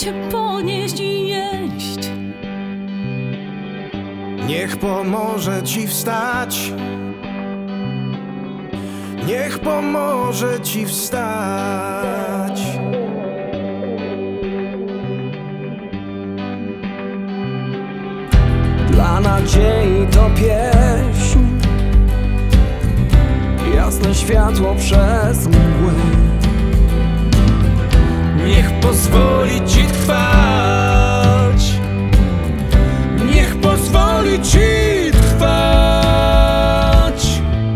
cię ponieść i jeść. Niech pomoże ci wstać. Niech pomoże ci wstać. Dla nadziei to pieśń, jasne światło przez mgłę. Niech pozwoli ci trwać. Niech pozwoli ci trwać.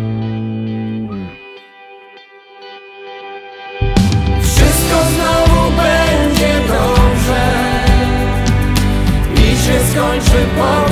Wszystko znowu będzie dobrze i się skończy